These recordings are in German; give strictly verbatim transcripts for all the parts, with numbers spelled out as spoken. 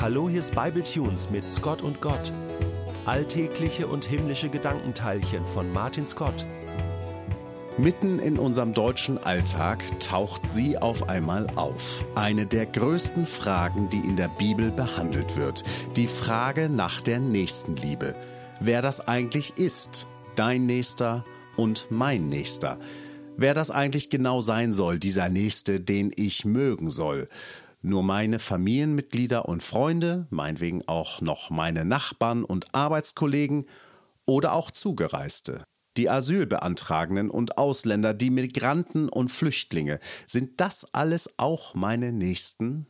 Hallo, hier ist Bibletunes mit Scott und Gott. Alltägliche und himmlische Gedankenteilchen von Martin Scott. Mitten in unserem deutschen Alltag taucht sie auf einmal auf. Eine der größten Fragen, die in der Bibel behandelt wird. Die Frage nach der Nächstenliebe. Wer das eigentlich ist, dein Nächster und mein Nächster. Wer das eigentlich genau sein soll, dieser Nächste, den ich mögen soll. Nur meine Familienmitglieder und Freunde, meinetwegen auch noch meine Nachbarn und Arbeitskollegen oder auch Zugereiste. Die Asylbeantragenden und Ausländer, die Migranten und Flüchtlinge, sind das alles auch meine Nächsten?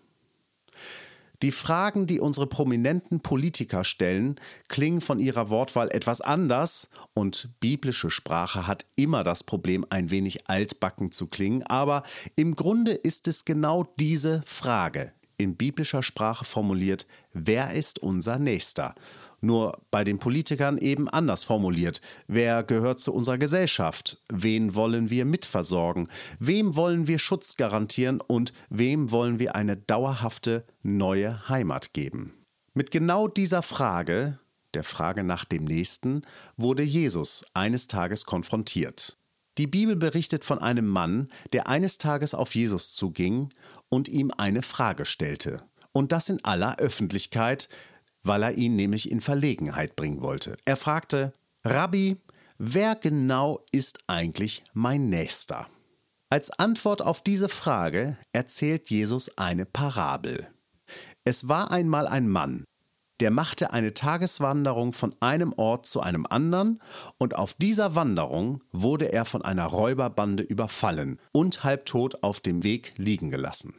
Die Fragen, die unsere prominenten Politiker stellen, klingen von ihrer Wortwahl etwas anders und biblische Sprache hat immer das Problem, ein wenig altbacken zu klingen, aber im Grunde ist es genau diese Frage, in biblischer Sprache formuliert, wer ist unser Nächster? Nur bei den Politikern eben anders formuliert. Wer gehört zu unserer Gesellschaft? Wen wollen wir mitversorgen? Wem wollen wir Schutz garantieren? Und wem wollen wir eine dauerhafte neue Heimat geben? Mit genau dieser Frage, der Frage nach dem Nächsten, wurde Jesus eines Tages konfrontiert. Die Bibel berichtet von einem Mann, der eines Tages auf Jesus zuging und ihm eine Frage stellte. Und das in aller Öffentlichkeit, weil er ihn nämlich in Verlegenheit bringen wollte. Er fragte, Rabbi, wer genau ist eigentlich mein Nächster? Als Antwort auf diese Frage erzählt Jesus eine Parabel. Es war einmal ein Mann, der machte eine Tageswanderung von einem Ort zu einem anderen und auf dieser Wanderung wurde er von einer Räuberbande überfallen und halbtot auf dem Weg liegen gelassen.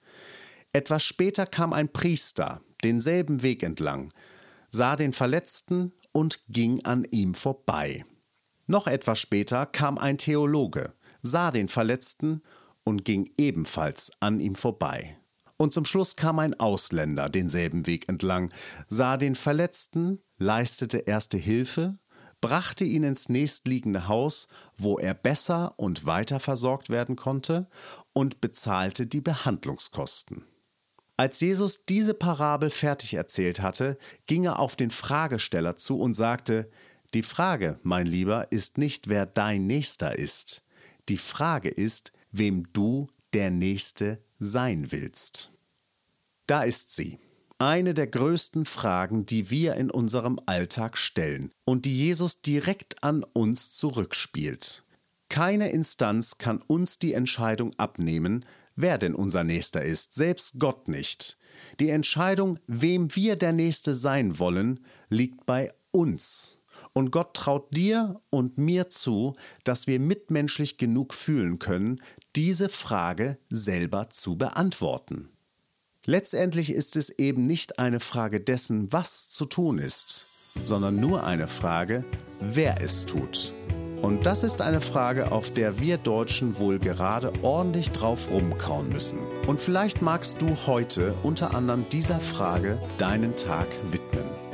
Etwas später kam ein Priester denselben Weg entlang, sah den Verletzten und ging an ihm vorbei. Noch etwas später kam ein Theologe, sah den Verletzten und ging ebenfalls an ihm vorbei. Und zum Schluss kam ein Ausländer denselben Weg entlang, sah den Verletzten, leistete erste Hilfe, brachte ihn ins nächstliegende Haus, wo er besser und weiter versorgt werden konnte und bezahlte die Behandlungskosten. Als Jesus diese Parabel fertig erzählt hatte, ging er auf den Fragesteller zu und sagte, die Frage, mein Lieber, ist nicht, wer dein Nächster ist. Die Frage ist, wem du der Nächste sein willst. Da ist sie, eine der größten Fragen, die wir in unserem Alltag stellen und die Jesus direkt an uns zurückspielt. Keine Instanz kann uns die Entscheidung abnehmen, wer denn unser Nächster ist, selbst Gott nicht. Die Entscheidung, wem wir der Nächste sein wollen, liegt bei uns. Und Gott traut dir und mir zu, dass wir mitmenschlich genug fühlen können, diese Frage selber zu beantworten. Letztendlich ist es eben nicht eine Frage dessen, was zu tun ist, sondern nur eine Frage, wer es tut. Und das ist eine Frage, auf der wir Deutschen wohl gerade ordentlich drauf rumkauen müssen. Und vielleicht magst du heute unter anderem dieser Frage deinen Tag widmen.